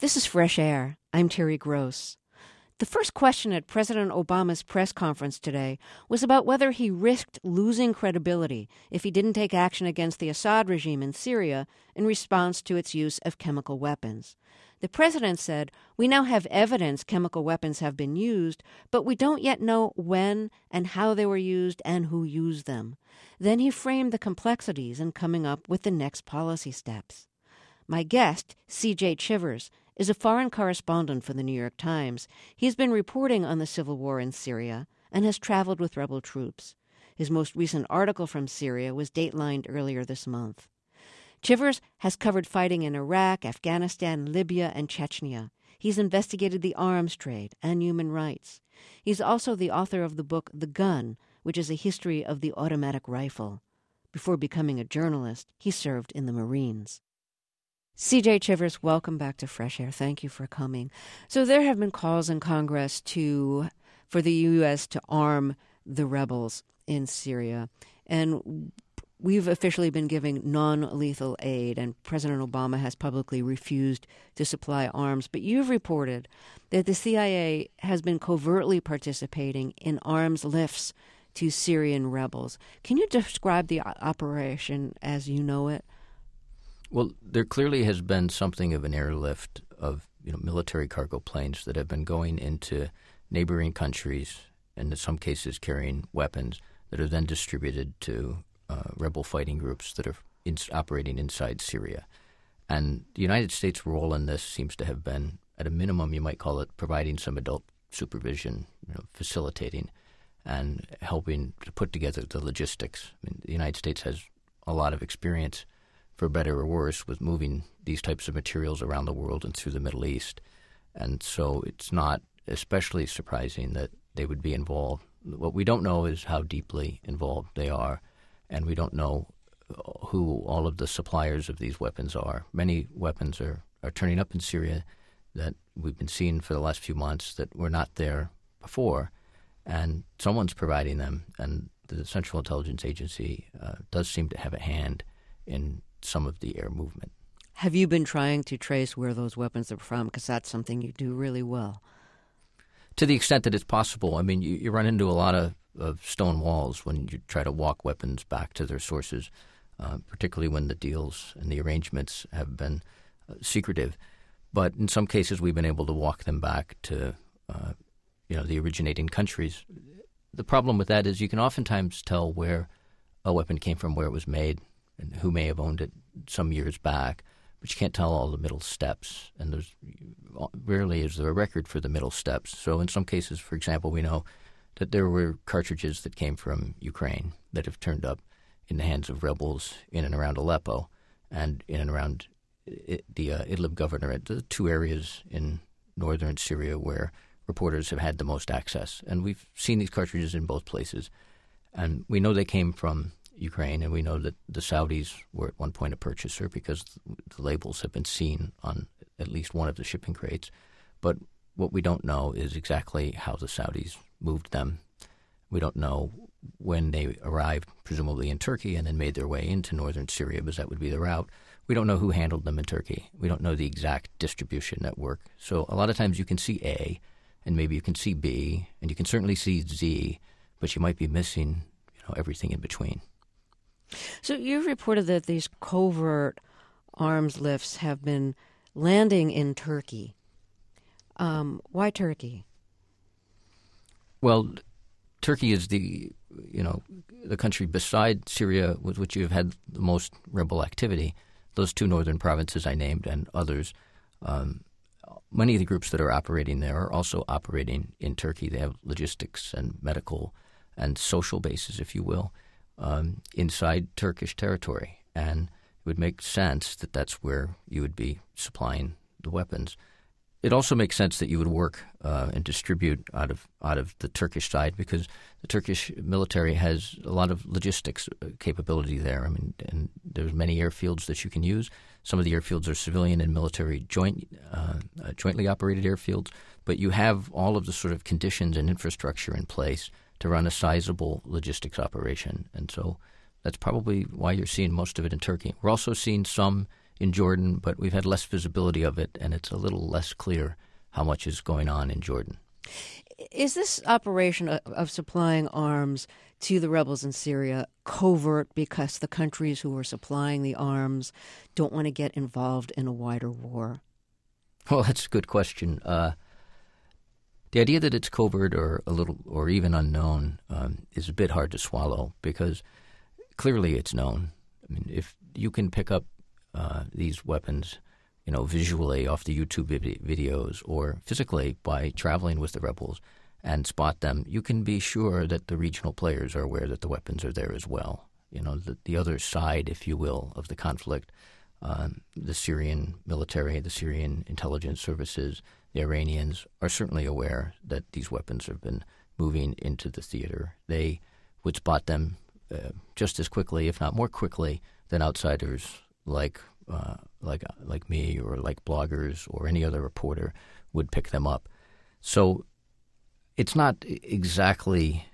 This is Fresh Air. I'm Terry Gross. The first question at President Obama's press conference today was about whether he risked losing credibility if he didn't take action against the Assad regime in Syria in response to its use of chemical weapons. The president said, "We now have evidence chemical weapons have been used, but we don't yet know when and how they were used and who used them." Then he framed the complexities in coming up with the next policy steps. My guest, C.J. Chivers, is a foreign correspondent for the New York Times. He's been reporting on the civil war in Syria and has traveled with rebel troops. His most recent article from Syria was datelined earlier this month. Chivers has covered fighting in Iraq, Afghanistan, Libya, and Chechnya. He's investigated the arms trade and human rights. He's also the author of the book The Gun, which is a history of the automatic rifle. Before becoming a journalist, he served in the Marines. C.J. Chivers, welcome back to Fresh Air. Thank you for coming. So there have been calls in Congress for the U.S. to arm the rebels in Syria, and we've officially been giving non-lethal aid, and President Obama has publicly refused to supply arms. But you've reported that the CIA has been covertly participating in arms lifts to Syrian rebels. Can you describe the operation as you know it? Well, there clearly has been something of an airlift of military cargo planes that have been going into neighboring countries and in some cases carrying weapons that are then distributed to rebel fighting groups that are operating inside Syria. And the United States' role in this seems to have been, at a minimum, you might call it providing some adult supervision, facilitating and helping to put together the logistics. I mean, the United States has a lot of experience, for better or worse, with moving these types of materials around the world and through the Middle East. And so it's not especially surprising that they would be involved. What we don't know is how deeply involved they are, and we don't know who all of the suppliers of these weapons are. Many weapons are turning up in Syria that we've been seeing for the last few months that were not there before, and someone's providing them, and the Central Intelligence Agency does seem to have a hand in some of the air movement. Have you been trying to trace where those weapons are from? Because that's something you do really well. To the extent that it's possible. I mean, you run into a lot of stone walls when you try to walk weapons back to their sources, particularly when the deals and the arrangements have been secretive. But in some cases, we've been able to walk them back to the originating countries. The problem with that is you can oftentimes tell where a weapon came from, where it was made, and who may have owned it some years back, but you can't tell all the middle steps, and there's rarely is there a record for the middle steps. So in some cases, for example, we know that there were cartridges that came from Ukraine that have turned up in the hands of rebels in and around Aleppo and in and around the Idlib governorate, the two areas in northern Syria where reporters have had the most access. And we've seen these cartridges in both places, and we know they came from Ukraine, and we know that the Saudis were at one point a purchaser because the labels have been seen on at least one of the shipping crates. But what we don't know is exactly how the Saudis moved them. We don't know when they arrived, presumably in Turkey, and then made their way into northern Syria, because that would be the route. We don't know who handled them in Turkey. We don't know the exact distribution network. So a lot of times you can see A, and maybe you can see B, and you can certainly see Z, but you might be missing everything in between. So you've reported that these covert arms lifts have been landing in Turkey. Why Turkey? Well, Turkey is the country beside Syria with which you have had the most rebel activity. Those two northern provinces I named and others, many of the groups that are operating there are also operating in Turkey. They have logistics and medical and social bases, if you will, inside Turkish territory. And it would make sense that that's where you would be supplying the weapons. It also makes sense that you would work and distribute out of the Turkish side, because the Turkish military has a lot of logistics capability there. I mean, and there's many airfields that you can use. Some of the airfields are civilian and military jointly operated airfields, but you have all of the sort of conditions and infrastructure in place to run a sizable logistics operation. And so that's probably why you're seeing most of it in Turkey. We're also seeing some in Jordan, but we've had less visibility of it, and it's a little less clear how much is going on in Jordan. Is this operation of supplying arms to the rebels in Syria covert because the countries who are supplying the arms don't want to get involved in a wider war? Well, that's a good question. The idea that it's covert or a little or even unknown is a bit hard to swallow because clearly it's known. I mean, if you can pick up these weapons, visually off the YouTube videos or physically by traveling with the rebels and spot them, you can be sure that the regional players are aware that the weapons are there as well. The other side, if you will, of the conflict, the Syrian military, the Syrian intelligence services, the Iranians are certainly aware that these weapons have been moving into the theater. They would spot them just as quickly, if not more quickly, than outsiders like me or like bloggers or any other reporter would pick them up. So it's not exactly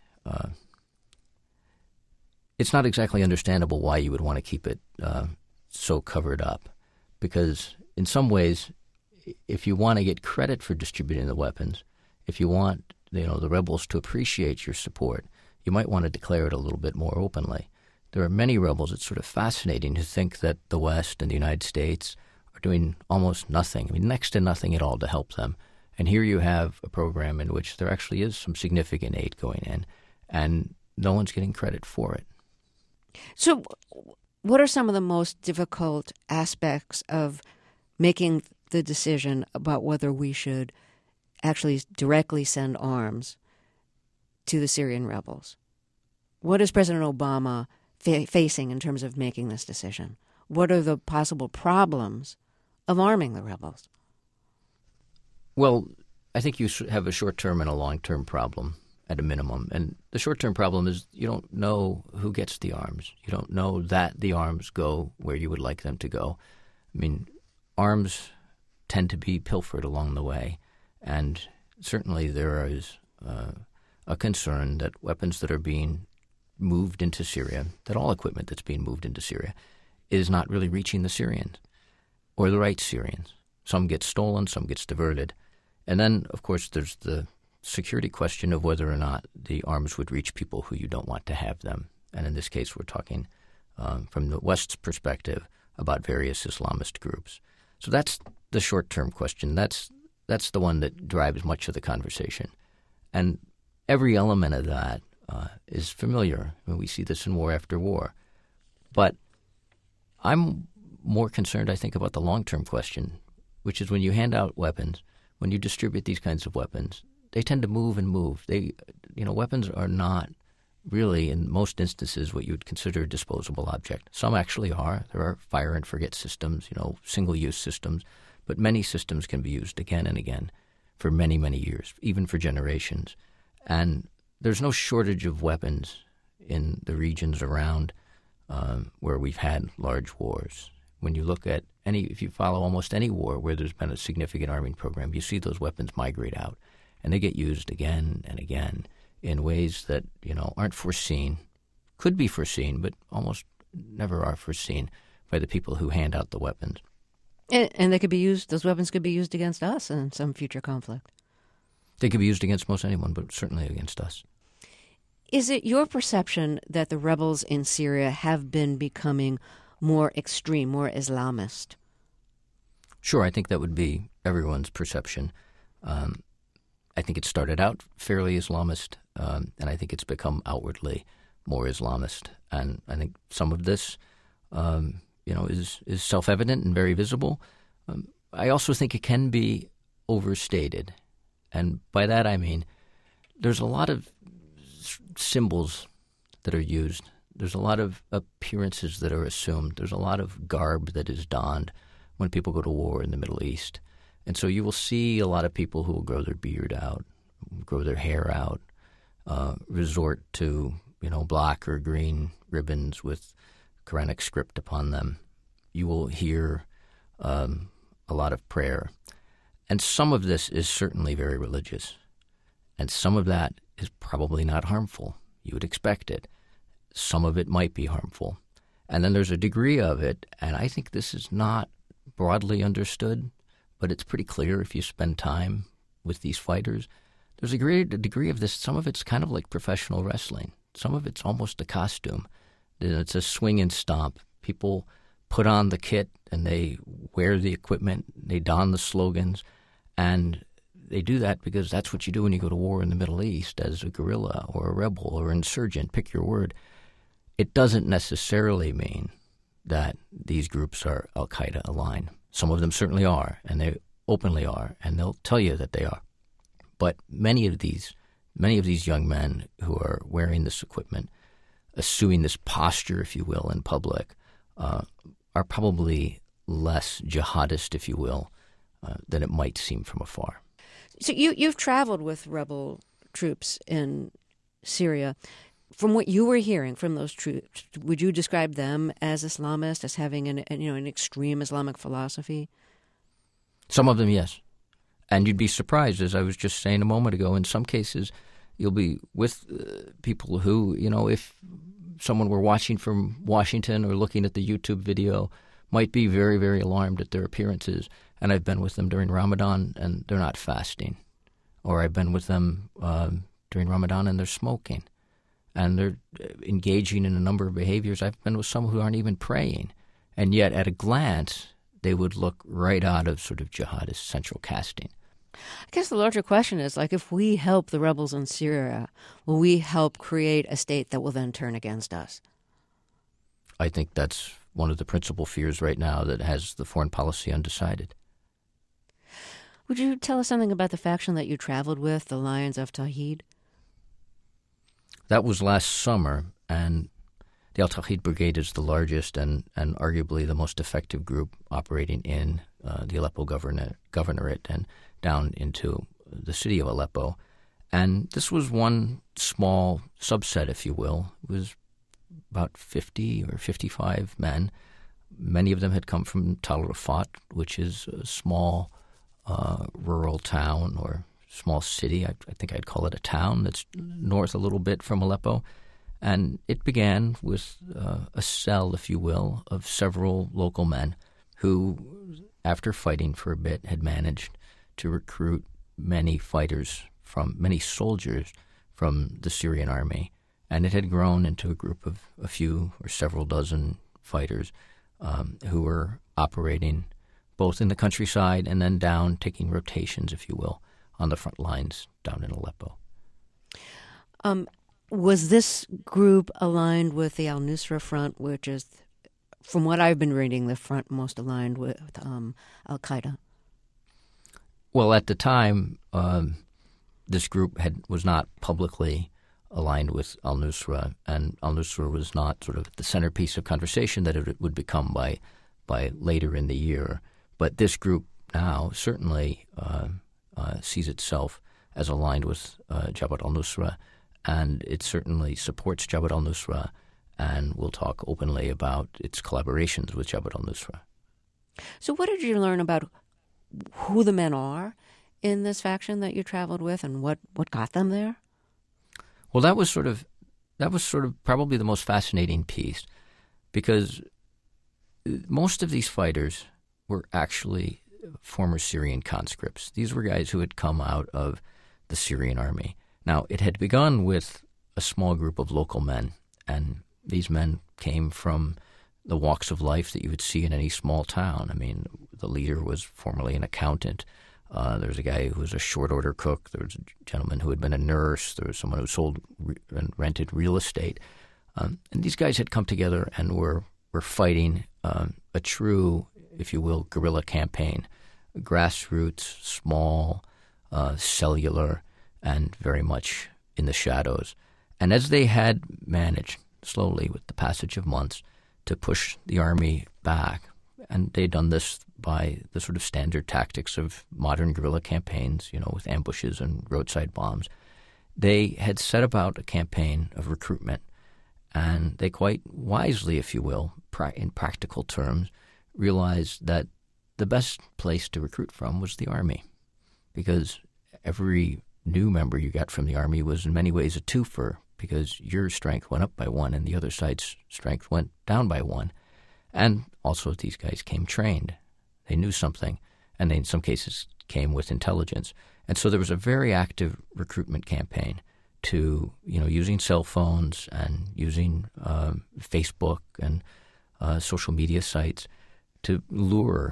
understandable why you would want to keep it so covered up, because in some ways, if you want to get credit for distributing the weapons, if you want the rebels to appreciate your support, you might want to declare it a little bit more openly. There are many rebels. It's sort of fascinating to think that the West and the United States are doing almost nothing, next to nothing at all to help them. And here you have a program in which there actually is some significant aid going in, and no one's getting credit for it. So what are some of the most difficult aspects of making the decision about whether we should actually directly send arms to the Syrian rebels? What is President Obama facing in terms of making this decision? What are the possible problems of arming the rebels? Well, I think you have a short-term and a long-term problem at a minimum. And the short-term problem is you don't know who gets the arms. You don't know that the arms go where you would like them to go. Arms tend to be pilfered along the way. And certainly there is a concern that weapons that are being moved into Syria, that all equipment that's being moved into Syria is not really reaching the Syrians or the right Syrians. Some get stolen, some gets diverted. And then, of course, there's the security question of whether or not the arms would reach people who you don't want to have them. And in this case, we're talking from the West's perspective about various Islamist groups. So that's the short-term question. That's the one that drives much of the conversation. And every element of that is familiar. We see this in war after war. But I'm more concerned, I think, about the long-term question, which is when you hand out weapons, when you distribute these kinds of weapons, they tend to move and move. Weapons are not really, in most instances, what you would consider a disposable object. Some actually are. There are fire and forget systems, single-use systems. But many systems can be used again and again for many, many years, even for generations. And there's no shortage of weapons in the regions around where we've had large wars. When you look at if you follow almost any war where there's been a significant arming program, you see those weapons migrate out. And they get used again and again in ways that, aren't foreseen, could be foreseen, but almost never are foreseen by the people who hand out the weapons. And they could be used, those weapons could be used against us in some future conflict. They could be used against most anyone, but certainly against us. Is it your perception that the rebels in Syria have been becoming more extreme, more Islamist? Sure, I think that would be everyone's perception. I think it started out fairly Islamist, and I think it's become outwardly more Islamist. And I think some of this, is self-evident and very visible. I also think it can be overstated. And by that I mean there's a lot of symbols that are used. There's a lot of appearances that are assumed. There's a lot of garb that is donned when people go to war in the Middle East. And so you will see a lot of people who will grow their beard out, grow their hair out, resort to, black or green ribbons with Quranic script upon them. You will hear a lot of prayer. And some of this is certainly very religious. And some of that is probably not harmful. You would expect it. Some of it might be harmful. And then there's a degree of it, and I think this is not broadly understood, but it's pretty clear if you spend time with these fighters. There's a degree of this. Some of it's kind of like professional wrestling. Some of it's almost a costume. It's a swing and stomp. People put on the kit and they wear the equipment. They don the slogans, and they do that because that's what you do when you go to war in the Middle East as a guerrilla or a rebel or insurgent. Pick your word. It doesn't necessarily mean that these groups are al-Qaeda aligned. Some of them certainly are, and they openly are, and they'll tell you that they are. But many of these young men who are wearing this equipment, assuming this posture, if you will, in public, are probably less jihadist, if you will, than it might seem from afar. So you've traveled with rebel troops in Syria. From what you were hearing from those troops, would you describe them as Islamist, as having an extreme Islamic philosophy? Some of them, yes. And you'd be surprised, as I was just saying a moment ago, in some cases you'll be with people who, if someone were watching from Washington or looking at the YouTube video, might be very, very alarmed at their appearances. And I've been with them during Ramadan, and they're not fasting. Or I've been with them during Ramadan, and they're smoking. And they're engaging in a number of behaviors. I've been with some who aren't even praying. And yet, at a glance, they would look right out of sort of jihadist central casting. I guess the larger question is, if we help the rebels in Syria, will we help create a state that will then turn against us? I think that's one of the principal fears right now that has the foreign policy undecided. Would you tell us something about the faction that you traveled with, the Lions of Tawhid? That was last summer, and the Al-Tawhid Brigade is the largest and arguably the most effective group operating in the Aleppo governorate and down into the city of Aleppo. And this was one small subset, if you will. It was about 50 or 55 men. Many of them had come from Tal Rafat, which is a small rural town or small city. I think I'd call it a town that's north a little bit from Aleppo. And it began with a cell, if you will, of several local men who, after fighting for a bit, had managed to recruit many soldiers from the Syrian army. And it had grown into a group of a few or several dozen fighters who were operating both in the countryside and then down, taking rotations, if you will, on the front lines down in Aleppo. Was this group aligned with the al-Nusra Front, which is, from what I've been reading, the front most aligned with al-Qaeda? Well, at the time, this group was not publicly aligned with al-Nusra, and al-Nusra was not sort of the centerpiece of conversation that it would become by later in the year. But this group now certainly sees itself as aligned with Jabhat al-Nusra, and it certainly supports Jabhat al-Nusra and will talk openly about its collaborations with Jabhat al-Nusra. So what did you learn about who the men are in this faction that you traveled with and what got them there? Well, that was sort of probably the most fascinating piece, because most of these fighters were actually former Syrian conscripts. These were guys who had come out of the Syrian army. Now, it had begun with a small group of local men, and these men came from the walks of life that you would see in any small town. I mean, the leader was formerly an accountant. There was a guy who was a short order cook. There was a gentleman who had been a nurse. There was someone who sold and rented real estate. And these guys had come together and were fighting a true, if you will, guerrilla campaign. Grassroots, small, cellular, and very much in the shadows. And as they had managed, slowly with the passage of months, to push the army back, and they'd done this by the sort of standard tactics of modern guerrilla campaigns, with ambushes and roadside bombs, they had set about a campaign of recruitment. And they quite wisely, if you will, in practical terms, realized that the best place to recruit from was the army, because every new member you got from the army was in many ways a twofer, because your strength went up by 1 and the other side's strength went down by 1. And also these guys came trained. They knew something, and they in some cases came with intelligence. And so there was a very active recruitment campaign to, using cell phones and using Facebook and social media sites to lure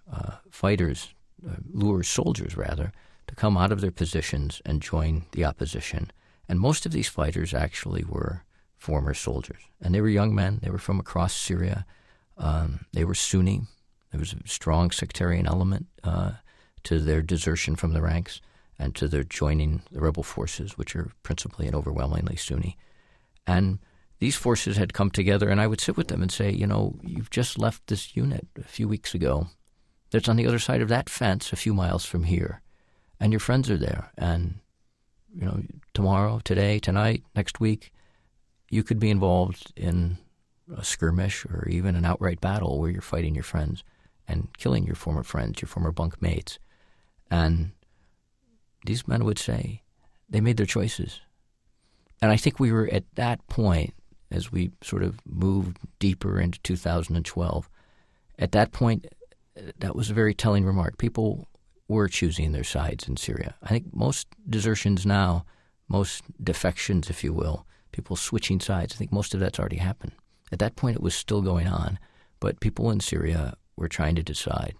soldiers to come out of their positions and join the opposition. And most of these fighters actually were former soldiers. And they were young men. They were from across Syria. They were Sunni. There was a strong sectarian element to their desertion from the ranks and to their joining the rebel forces, which are principally and overwhelmingly Sunni. And these forces had come together, and I would sit with them and say, you've just left this unit a few weeks ago that's on the other side of that fence a few miles from here, and your friends are there. And, tomorrow, today, tonight, next week, you could be involved in a skirmish or even an outright battle where you're fighting your friends and killing your former friends, your former bunk mates. And these men would say they made their choices. And I think we were at that point, as we sort of moved deeper into 2012, at that point, that was a very telling remark. People were choosing their sides in Syria. I think most desertions now, most defections, if you will, people switching sides, I think most of that's already happened. At that point, it was still going on, but people in Syria were trying to decide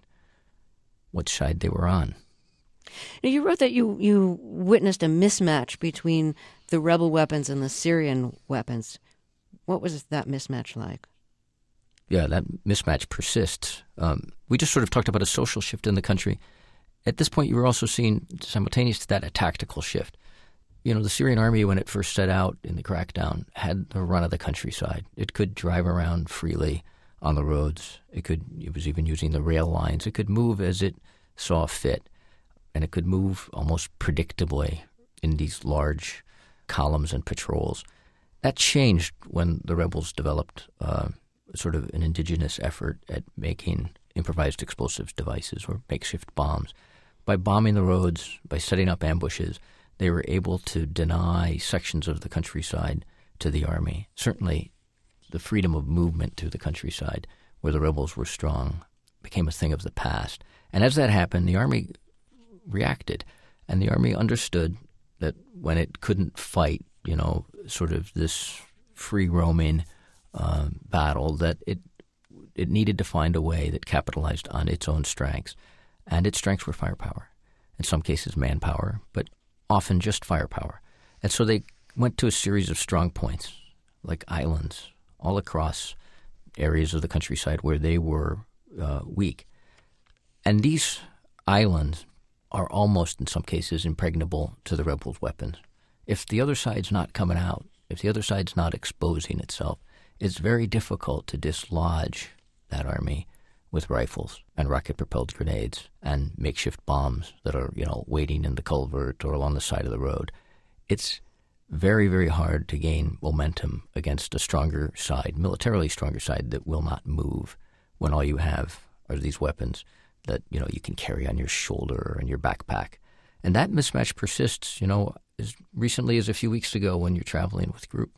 which side they were on. Now, you wrote that you witnessed a mismatch between the rebel weapons and the Syrian weapons. What was that mismatch like? Yeah, that mismatch persists. We just sort of talked about a social shift in the country. At this point, you were also seeing, simultaneous to that, a tactical shift. The Syrian army, when it first set out in the crackdown, had the run of the countryside. It could drive around freely on the roads. It was even using the rail lines. It could move as it saw fit, and it could move almost predictably in these large columns and patrols. That changed when the rebels developed sort of an indigenous effort at making improvised explosives devices or makeshift bombs. By bombing the roads, by setting up ambushes, they were able to deny sections of the countryside to the army. Certainly, the freedom of movement through the countryside, where the rebels were strong, became a thing of the past. And as that happened, the army reacted, and the army understood that when it couldn't fight, sort of this free-roaming battle, that it needed to find a way that capitalized on its own strengths. And its strengths were firepower, in some cases manpower, but often just firepower. And so they went to a series of strong points, like islands, all across areas of the countryside where they were weak. And these islands are almost, in some cases, impregnable to the rebels' weapons. If the other side's not coming out, if the other side's not exposing itself, it's very difficult to dislodge that army with rifles and rocket-propelled grenades and makeshift bombs that are, waiting in the culvert or along the side of the road. It's very, very hard to gain momentum against a stronger side, militarily stronger side, that will not move when all you have are these weapons that, you can carry on your shoulder or in your backpack. And that mismatch persists, as recently as a few weeks ago when we were traveling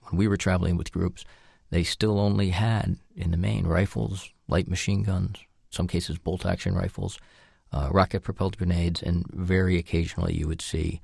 with groups, they still only had, in the main, rifles, light machine guns, in some cases bolt-action rifles, rocket-propelled grenades, and very occasionally you would see,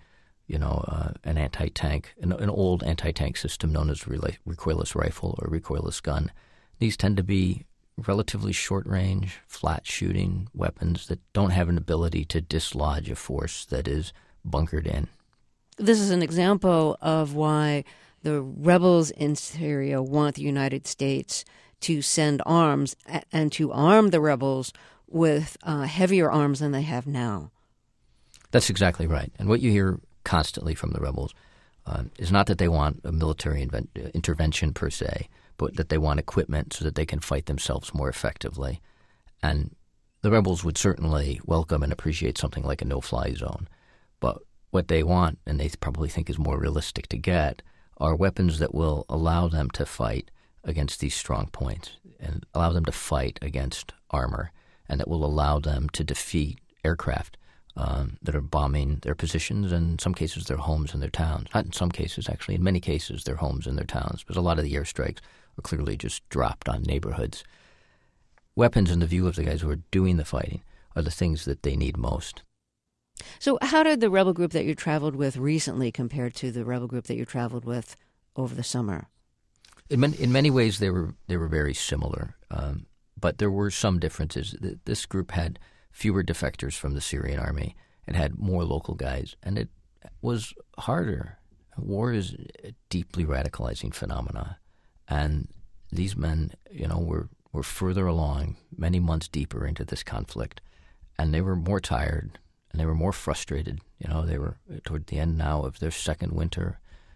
an anti-tank, an old anti-tank system known as recoilless rifle or recoilless gun. These tend to be relatively short-range, flat-shooting weapons that don't have an ability to dislodge a force that is bunkered in. This is an example of why the rebels in Syria want the United States to send arms and to arm the rebels with heavier arms than they have now. That's exactly right. And what you hear constantly from the rebels is not that they want a military intervention per se, but that they want equipment so that they can fight themselves more effectively. And the rebels would certainly welcome and appreciate something like a no-fly zone. But what they want, and they probably think is more realistic to get, are weapons that will allow them to fight against these strong points and allow them to fight against armor, and that will allow them to defeat aircraft that are bombing their positions, and in some cases their homes and their towns. Not in some cases, actually. In many cases, their homes and their towns, because a lot of the airstrikes are clearly just dropped on neighborhoods. Weapons, in the view of the guys who are doing the fighting, are the things that they need most. So how did the rebel group that you traveled with recently compare to the rebel group that you traveled with over the summer? In many ways, they were very similar, but there were some differences. This group had fewer defectors from the Syrian army. It had more local guys, and it was harder. War is a deeply radicalizing phenomena, and these men, were further along, many months deeper into this conflict, and they were more tired, and they were more frustrated. They were toward the end now of their second winter,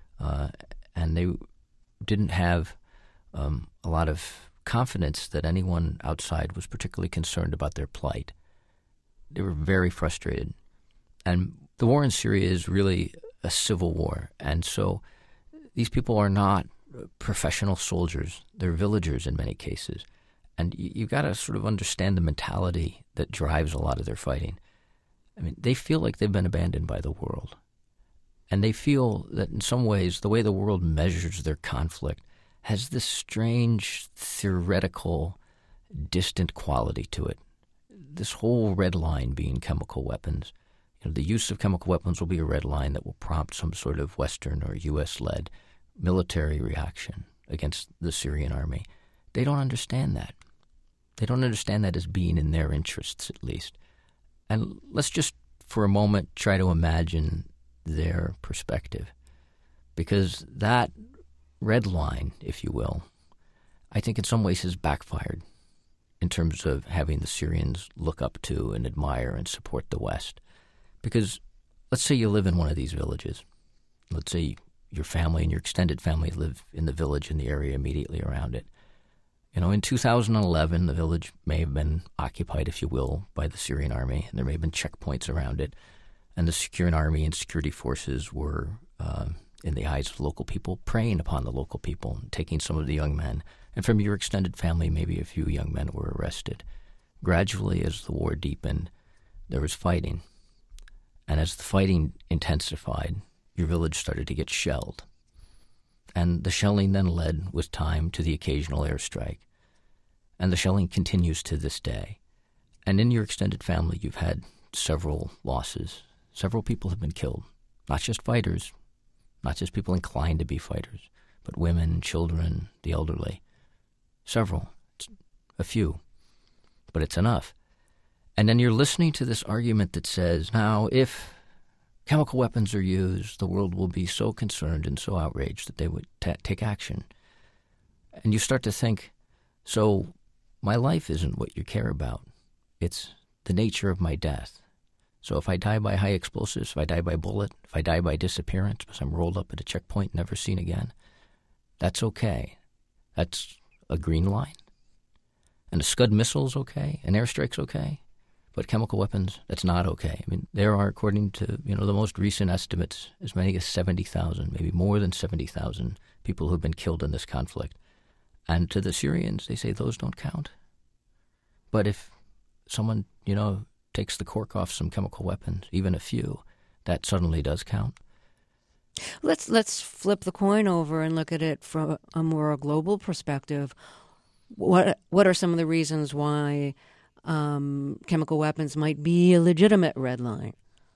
and they didn't have a lot of confidence that anyone outside was particularly concerned about their plight. They were very frustrated. And the war in Syria is really a civil war, and so these people are not professional soldiers. They're villagers in many cases. And you've got to sort of understand the mentality that drives a lot of their fighting. I mean, they feel like they've been abandoned by the world. And they feel that in some ways the way the world measures their conflict has this strange, theoretical, distant quality to it. This whole red line being chemical weapons. The use of chemical weapons will be a red line that will prompt some sort of Western or U.S.-led military reaction against the Syrian army. They don't understand that. They don't understand that as being in their interests, at least. And let's just, for a moment, try to imagine their perspective. Because that red line, if you will, I think in some ways has backfired in terms of having the Syrians look up to and admire and support the West. Because let's say you live in one of these villages. Let's say your family and your extended family live in the village in the area immediately around it. In 2011, the village may have been occupied, if you will, by the Syrian army, and there may have been checkpoints around it. And the Syrian army and security forces were, in the eyes of local people, preying upon the local people, and taking some of the young men. And from your extended family, maybe a few young men were arrested. Gradually, as the war deepened, there was fighting. And as the fighting intensified, your village started to get shelled. And the shelling then led, with time, to the occasional airstrike. And the shelling continues to this day. And in your extended family, you've had several losses. Several people have been killed. Not just fighters, not just people inclined to be fighters, but women, children, the elderly. Several. It's a few. But it's enough. And then you're listening to this argument that says, now, if chemical weapons are used, the world will be so concerned and so outraged that they would take action. And you start to think, so my life isn't what you care about. It's the nature of my death. So if I die by high explosives, if I die by bullet, if I die by disappearance because I'm rolled up at a checkpoint, never seen again, that's okay. That's a green line. And a Scud missile's okay, an airstrike's okay. But chemical weapons, that's not okay. I mean, there are, according to the most recent estimates, as many as 70,000, maybe more than 70,000 people who've been killed in this conflict. And to the Syrians, they say those don't count. But if someone, takes the cork off some chemical weapons, even a few, that suddenly does count. Let's flip the coin over and look at it from a more global perspective. What are some of the reasons why chemical weapons might be a legitimate red line?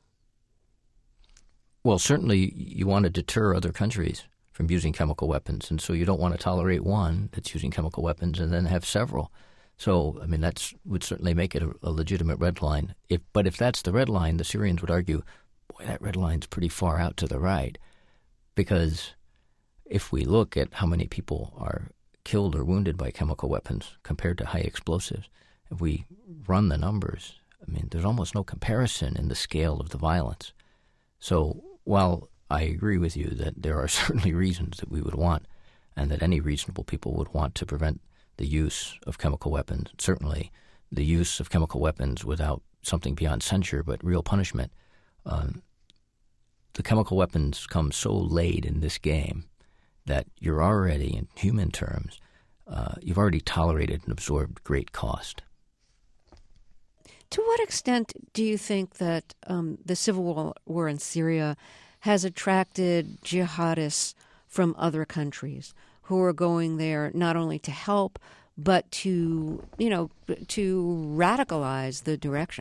Well, certainly you want to deter other countries from using chemical weapons, and so you don't want to tolerate one that's using chemical weapons and then have several. So, I mean, that would certainly make it a legitimate red line. But if that's the red line, the Syrians would argue, boy, that red line's pretty far out to the right. Because if we look at how many people are killed or wounded by chemical weapons compared to high explosives, if we run the numbers, I mean, there's almost no comparison in the scale of the violence. So while I agree with you that there are certainly reasons that we would want and that any reasonable people would want to prevent the use of chemical weapons, certainly the use of chemical weapons without something beyond censure but real punishment, the chemical weapons come so late in this game that you're already, in human terms, you've already tolerated and absorbed great cost. To what extent do you think that the civil war in Syria has attracted jihadists from other countries who are going there not only to help, but to radicalize the direction?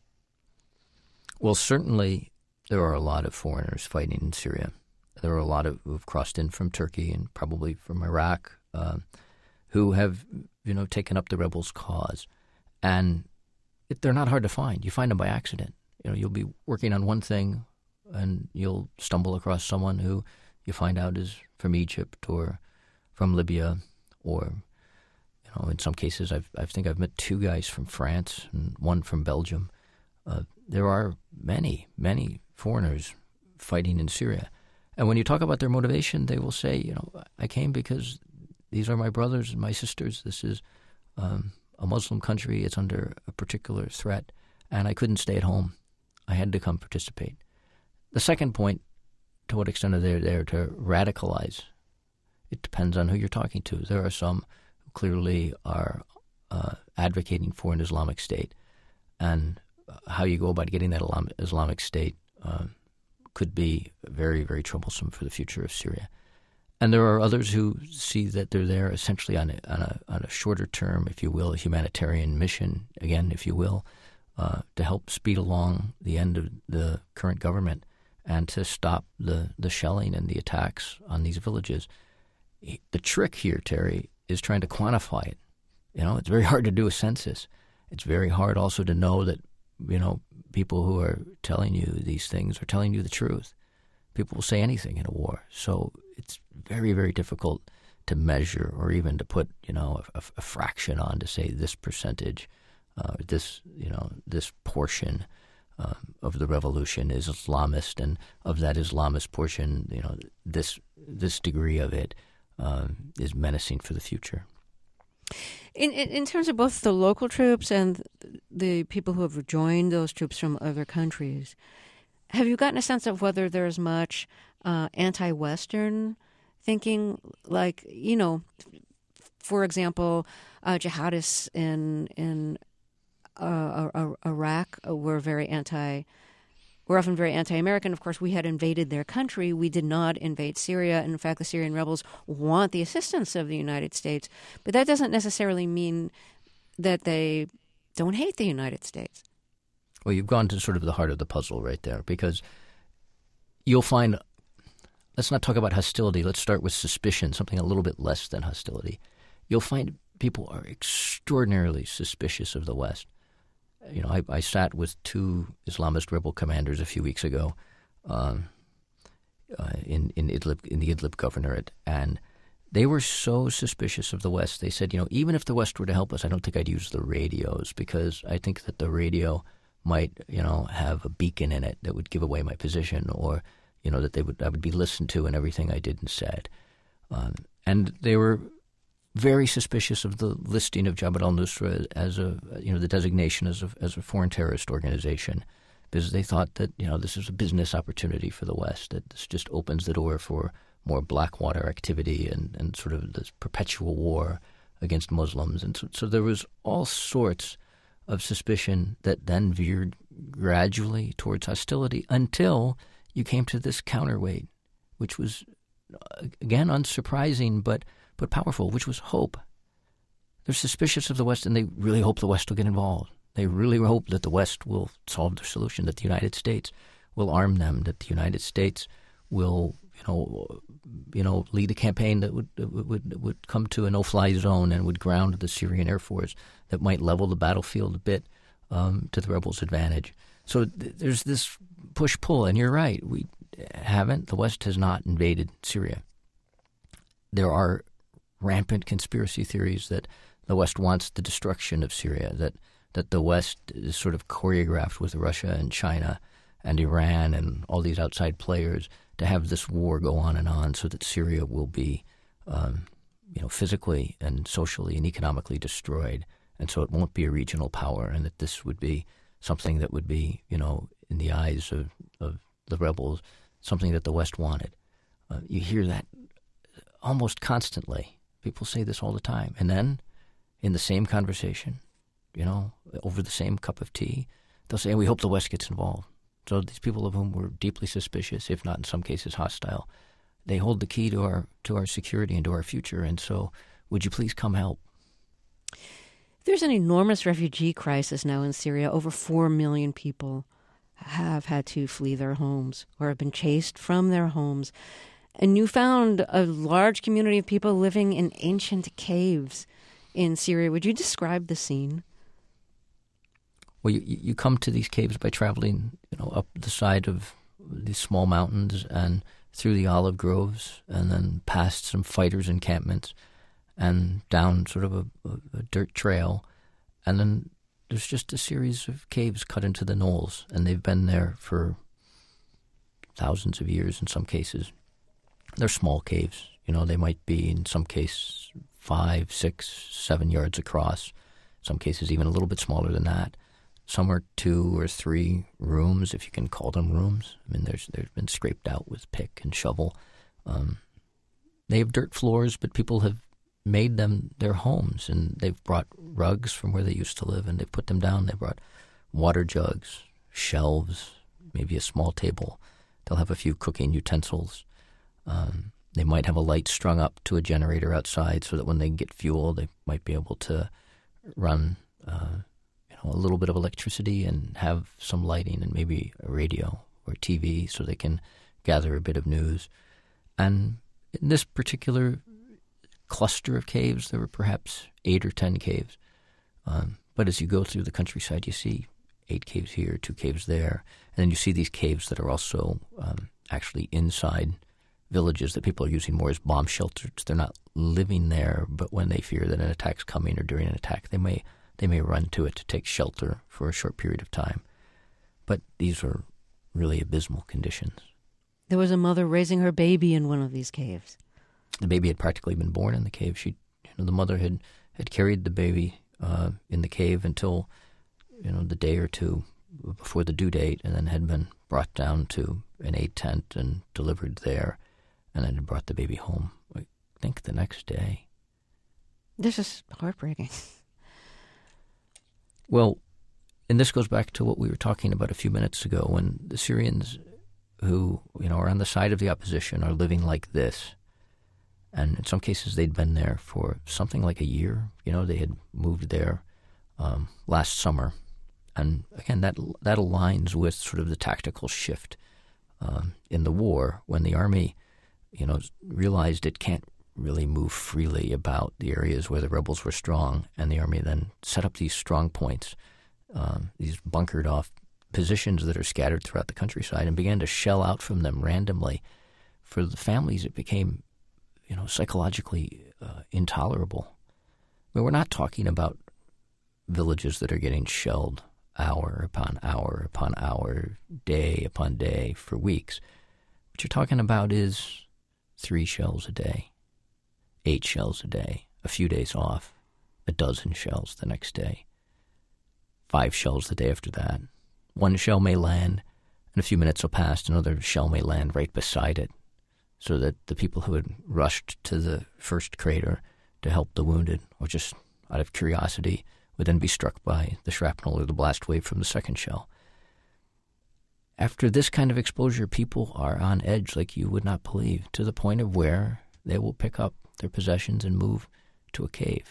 Well, certainly there are a lot of foreigners fighting in Syria. There are a lot who've crossed in from Turkey and probably from Iraq who have, taken up the rebels' cause. And they're not hard to find. You find them by accident. You'll be working on one thing and you'll stumble across someone who you find out is from Egypt or from Libya or, in some cases I think I've met 2 guys from France and 1 from Belgium. There are many, many foreigners fighting in Syria. And when you talk about their motivation, they will say, I came because these are my brothers and my sisters. This is a Muslim country. It's under a particular threat, and I couldn't stay at home. I had to come participate. The second point, to what extent are they there to radicalize? It depends on who you're talking to. There are some who clearly are advocating for an Islamic State, and how you go about getting that Islamic State could be very, very troublesome for the future of Syria. And there are others who see that they're there essentially on a shorter term, if you will, a humanitarian mission, again, if you will, to help speed along the end of the current government and to stop the shelling and the attacks on these villages. The trick here, Terry, is trying to quantify it. It's very hard to do a census. It's very hard also to know that, people who are telling you these things are telling you the truth. People will say anything in a war. So it's very, very difficult to measure or even to put, a fraction on to say this percentage, this portion of the revolution is Islamist, and of that Islamist portion, this degree of it is menacing for the future. In terms of both the local troops and the people who have joined those troops from other countries, have you gotten a sense of whether there's much anti-Western thinking? Like, for example, jihadists in Iraq were often very anti-American. Of course, we had invaded their country. We did not invade Syria. And in fact, the Syrian rebels want the assistance of the United States. But that doesn't necessarily mean that they don't hate the United States. Well, you've gone to sort of the heart of the puzzle right there, because you'll find, let's not talk about hostility. Let's start with suspicion, something a little bit less than hostility. You'll find people are extraordinarily suspicious of the West. I sat with 2 Islamist rebel commanders a few weeks ago in Idlib, in the Idlib governorate, and they were so suspicious of the West. They said, even if the West were to help us, I don't think I'd use the radios, because I think that the radio might, have a beacon in it that would give away my position, or, that I would be listened to in everything I did and said. And they were very suspicious of the listing of Jabhat al-Nusra as the designation as a foreign terrorist organization, because they thought that, this is a business opportunity for the West, that this just opens the door for more Blackwater activity and sort of this perpetual war against Muslims. And so there was all sorts of suspicion that then veered gradually towards hostility until you came to this counterweight, which was, again, unsurprising, but powerful, which was hope. They're suspicious of the West, and they really hope the West will get involved. They really hope that the West will solve their solution, that the United States will arm them, that the United States will, lead a campaign that would come to a no-fly zone and would ground the Syrian Air Force, that might level the battlefield a bit to the rebels' advantage. So there's this push-pull, and you're right. The West has not invaded Syria. There are rampant conspiracy theories that the West wants the destruction of Syria, that the West is sort of choreographed with Russia and China and Iran and all these outside players to have this war go on so that Syria will be, physically and socially and economically destroyed, and so it won't be a regional power, and that this would be something that would be, in the eyes of the rebels, something that the West wanted. You hear that almost constantly. People say this all the time. And then, in the same conversation, over the same cup of tea, they'll say, we hope the West gets involved. So these people of whom we're deeply suspicious, if not in some cases hostile, they hold the key to our security and to our future. And so would you please come help? There's an enormous refugee crisis now in Syria. Over 4 million people have had to flee their homes or have been chased from their homes. And you found a large community of people living in ancient caves in Syria. Would you describe the scene? Well, you come to these caves by traveling, up the side of these small mountains and through the olive groves, and then past some fighters' encampments and down sort of a dirt trail. And then there's just a series of caves cut into the knolls, and they've been there for thousands of years in some cases. They're small caves. They might be, in some cases, 5, 6, 7 yards across. Some cases even a little bit smaller than that. Some are 2 or 3 rooms, if you can call them rooms. I mean, they've been scraped out with pick and shovel. They have dirt floors, but people have made them their homes, and they've brought rugs from where they used to live, and they've put them down. They brought water jugs, shelves, maybe a small table. They'll have a few cooking utensils. They might have a light strung up to a generator outside so that when they get fuel, they might be able to run a little bit of electricity and have some lighting and maybe a radio or TV so they can gather a bit of news. And in this particular cluster of caves, there were perhaps 8 or 10 caves. But as you go through the countryside, you see 8 caves here, 2 caves there. And then you see these caves that are also actually inside villages that people are using more as bomb shelters. They're not living there, but when they fear that an attack's coming or during an attack, they may run to it to take shelter for a short period of time. But these are really abysmal conditions. There was a mother raising her baby in one of these caves. The baby had practically been born in the cave. The mother had carried the baby in the cave until, the day or two before the due date, and then had been brought down to an aid tent and delivered there, and then had brought the baby home, I think, the next day. This is heartbreaking. Well, and this goes back to what we were talking about a few minutes ago, when the Syrians who, are on the side of the opposition are living like this. And in some cases they'd been there for something like a year. They had moved there last summer. And again, that aligns with sort of the tactical shift in the war when the army, realized it can't really move freely about the areas where the rebels were strong, and the army then set up these strong points, these bunkered off positions that are scattered throughout the countryside, and began to shell out from them randomly. For the families, it became, psychologically intolerable. I mean, we're not talking about villages that are getting shelled hour upon hour upon hour, day upon day for weeks. What you're talking about is 3 shells a day, 8 shells a day, a few days off, a dozen shells the next day, 5 shells the day after that. 1 shell may land, and a few minutes will pass, another shell may land right beside it, so that the people who had rushed to the first crater to help the wounded, or just out of curiosity, would then be struck by the shrapnel or the blast wave from the second shell. After this kind of exposure, people are on edge like you would not believe, to the point of where they will pick up their possessions and move to a cave.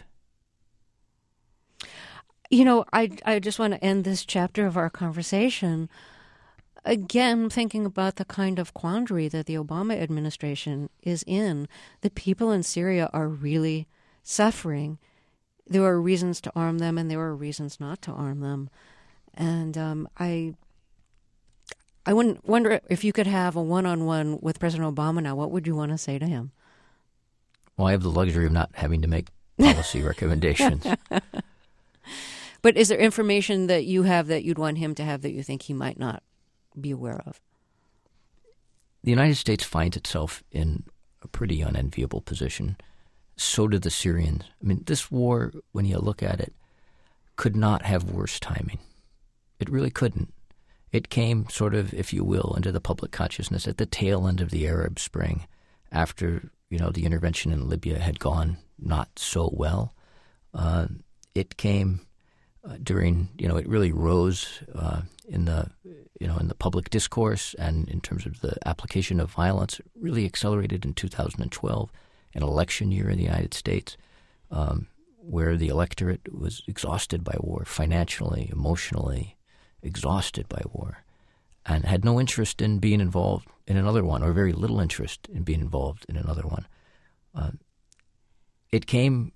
I just want to end this chapter of our conversation again thinking about the kind of quandary that the Obama administration is in. The people in Syria are really suffering. There are reasons to arm them, and there are reasons not to arm them. And I wonder if you could have a one-on-one with President Obama now, what would you want to say to him? Well, I have the luxury of not having to make policy recommendations. But is there information that you have that you'd want him to have that you think he might not be aware of? The United States finds itself in a pretty unenviable position. So do the Syrians. I mean, this war, when you look at it, could not have worse timing. It really couldn't. It came sort of, if you will, into the public consciousness at the tail end of the Arab Spring, after, the intervention in Libya had gone not so well. It came during, it really rose in the public discourse and in terms of the application of violence. It really accelerated in 2012, an election year in the United States, where the electorate was exhausted by war, financially, emotionally exhausted by war, and had no interest in being involved in another one, or very little interest in being involved in another one. It came,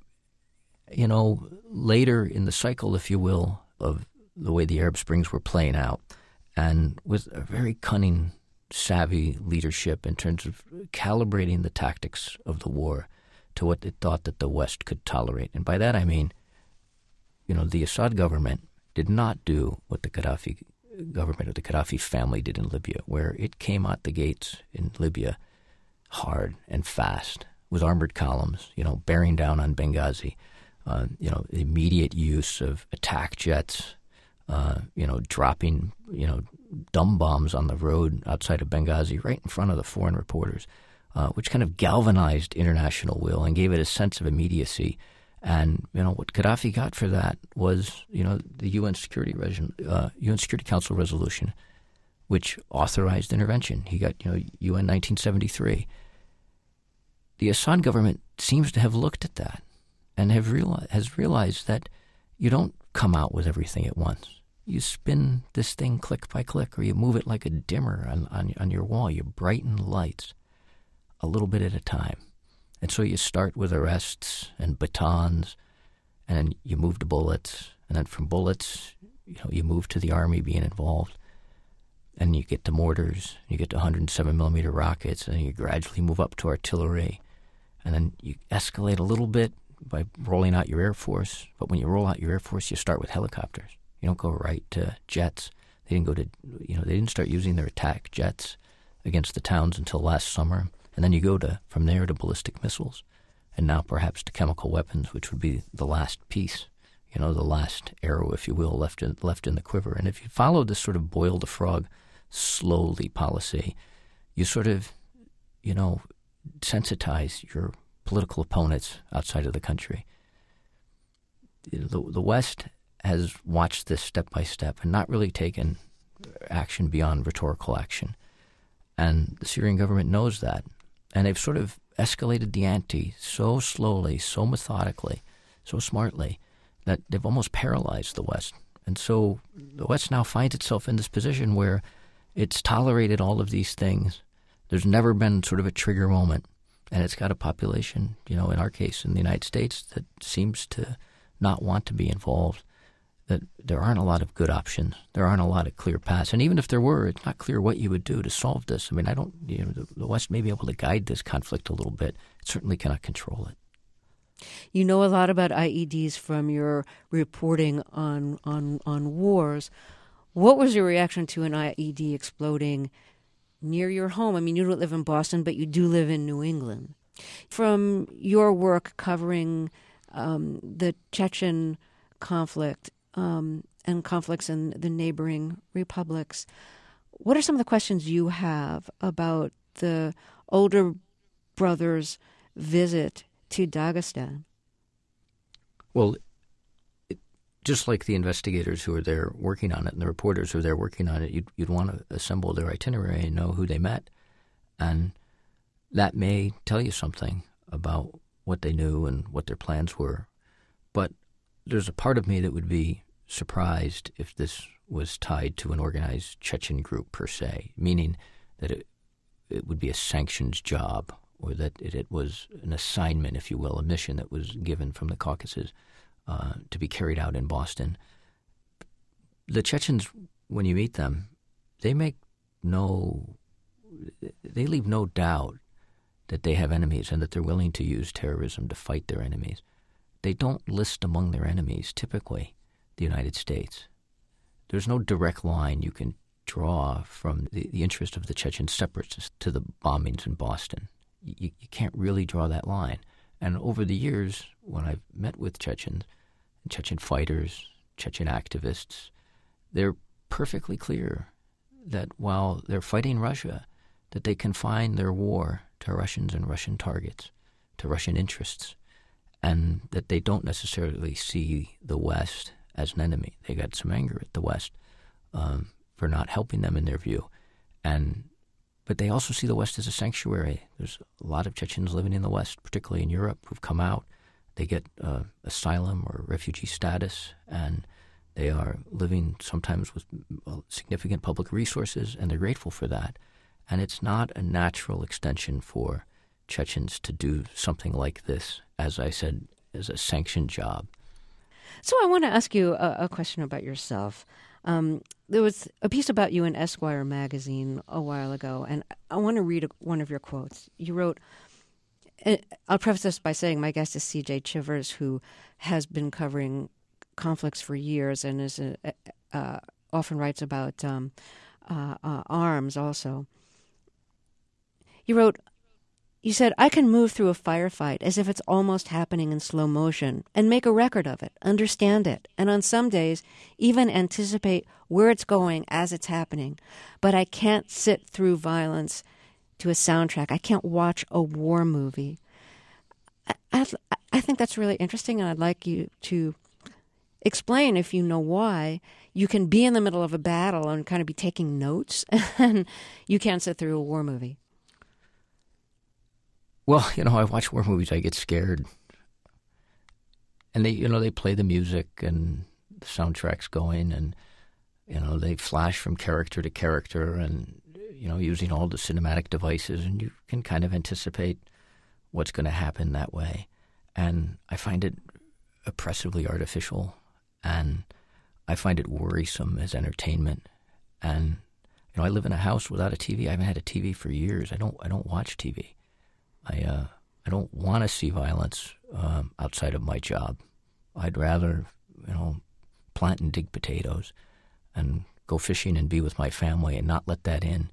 later in the cycle, if you will, of the way the Arab Springs were playing out, and with a very cunning, savvy leadership in terms of calibrating the tactics of the war to what it thought that the West could tolerate. And by that I mean, the Assad government did not do what the Gaddafi government or the Gaddafi family did in Libya, where it came out the gates in Libya hard and fast with armored columns, bearing down on Benghazi, immediate use of attack jets, dropping, dumb bombs on the road outside of Benghazi right in front of the foreign reporters, which kind of galvanized international will and gave it a sense of immediacy. And, what Gaddafi got for that was, the UN Security Council resolution, which authorized intervention. He got, UN 1973. The Assad government seems to have looked at that and has realized that you don't come out with everything at once. You spin this thing click by click, or you move it like a dimmer on your wall. You brighten the lights a little bit at a time. And so you start with arrests and batons, and then you move to bullets, and then from bullets, you move to the army being involved, and you get to mortars, you get to 107 millimeter rockets, and you gradually move up to artillery, and then you escalate a little bit by rolling out your Air Force. But when you roll out your Air Force, you start with helicopters. You don't go right to jets. They didn't start using their attack jets against the towns until last summer. And then you go from there to ballistic missiles, and now perhaps to chemical weapons, which would be the last piece, the last arrow, if you will, left in the quiver. And if you follow this sort of boil the frog slowly policy, you sort of, sensitize your political opponents outside of the country. The West has watched this step by step and not really taken action beyond rhetorical action. And the Syrian government knows that. And they've sort of escalated the ante so slowly, so methodically, so smartly, that they've almost paralyzed the West. And so the West now finds itself in this position where it's tolerated all of these things. There's never been sort of a trigger moment. And it's got a population, in our case, in the United States, that seems to not want to be involved, that there aren't a lot of good options. There aren't a lot of clear paths. And even if there were, it's not clear what you would do to solve this. I mean, the West may be able to guide this conflict a little bit. It certainly cannot control it. You know a lot about IEDs from your reporting on wars. What was your reaction to an IED exploding near your home? I mean, you don't live in Boston, but you do live in New England. From your work covering the Chechen conflict and conflicts in the neighboring republics, what are some of the questions you have about the older brother's visit to Dagestan? Well, just like the investigators who are there working on it and the reporters who are there working on it, you'd want to assemble their itinerary and know who they met. And that may tell you something about what they knew and what their plans were. But there's a part of me that would be surprised if this was tied to an organized Chechen group per se, meaning that it would be a sanctions job, or that it was an assignment, if you will, a mission that was given from the Caucasus to be carried out in Boston. The Chechens, when you meet them, they leave no doubt that they have enemies and that they're willing to use terrorism to fight their enemies. They don't list among their enemies, typically, the United States. There's no direct line you can draw from the interest of the Chechen separatists to the bombings in Boston. You can't really draw that line. And over the years, when I've met with Chechens, Chechen fighters, Chechen activists, they're perfectly clear that while they're fighting Russia, that they confine their war to Russians and Russian targets, to Russian interests, and that they don't necessarily see the West as an enemy. They got some anger at the West for not helping them in their view. But they also see the West as a sanctuary. There's a lot of Chechens living in the West, particularly in Europe, who've come out. They get asylum or refugee status, and they are living sometimes with significant public resources, and they're grateful for that. And it's not a natural extension for Chechens to do something like this, as I said, as a sanctioned job. So I want to ask you a question about yourself. There was a piece about you in Esquire magazine a while ago, and I want to read one of your quotes. You wrote, I'll preface this by saying my guest is C.J. Chivers, who has been covering conflicts for years and is often writes about arms also. You said, I can move through a firefight as if it's almost happening in slow motion and make a record of it, understand it, and on some days even anticipate where it's going as it's happening. But I can't sit through violence to a soundtrack. I can't watch a war movie. I think that's really interesting, and I'd like you to explain, if you know why, you can be in the middle of a battle and kind of be taking notes, and you can't sit through a war movie. Well, I watch war movies, I get scared. And they play the music and the soundtrack's going, and, they flash from character to character and, using all the cinematic devices, and you can kind of anticipate what's going to happen that way. And I find it oppressively artificial, and I find it worrisome as entertainment. And, I live in a house without a TV. I haven't had a TV for years. I don't watch TV. I don't want to see violence outside of my job. I'd rather, plant and dig potatoes and go fishing and be with my family and not let that in.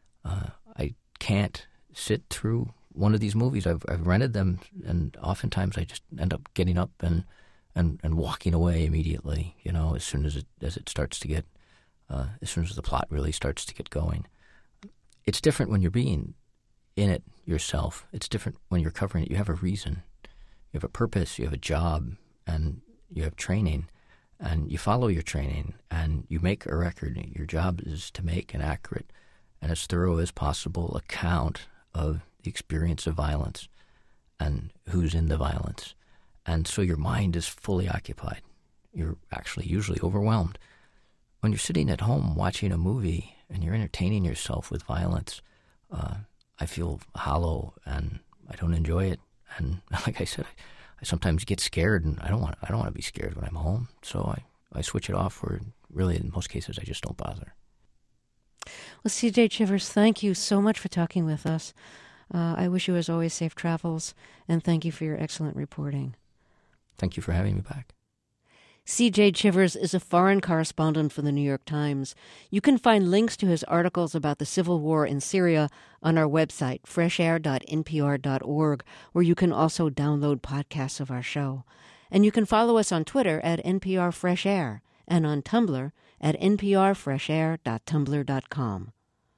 I can't sit through one of these movies. I've rented them, and oftentimes I just end up getting up and walking away immediately. As soon as it starts to get, as soon as the plot really starts to get going. It's different when you're being in it yourself. It's different when you're covering it. You have a reason, you have a purpose, you have a job, and you have training, and you follow your training, and you make a record. Your job is to make an accurate and as thorough as possible account of the experience of violence and who's in the violence. And so your mind is fully occupied. You're actually usually overwhelmed. When you're sitting at home watching a movie and you're entertaining yourself with violence, I feel hollow, and I don't enjoy it. And like I said, I sometimes get scared, and I don't want to be scared when I'm home. So I switch it off, or really in most cases I just don't bother. Well, C.J. Chivers, thank you so much for talking with us. I wish you, as always, safe travels, and thank you for your excellent reporting. Thank you for having me back. C.J. Chivers is a foreign correspondent for the New York Times. You can find links to his articles about the civil war in Syria on our website, freshair.npr.org, where you can also download podcasts of our show. And you can follow us on Twitter at NPR Fresh Air and on Tumblr at nprfreshair.tumblr.com.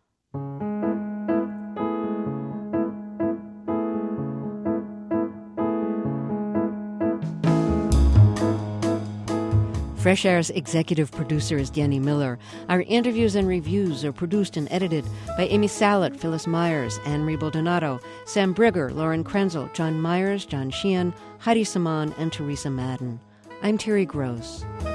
Fresh Air's executive producer is Danny Miller. Our interviews and reviews are produced and edited by Amy Salet, Phyllis Myers, Anne-Marie Baldonado, Sam Brigger, Lauren Krenzel, John Myers, John Sheehan, Heidi Saman, and Teresa Madden. I'm Terry Gross.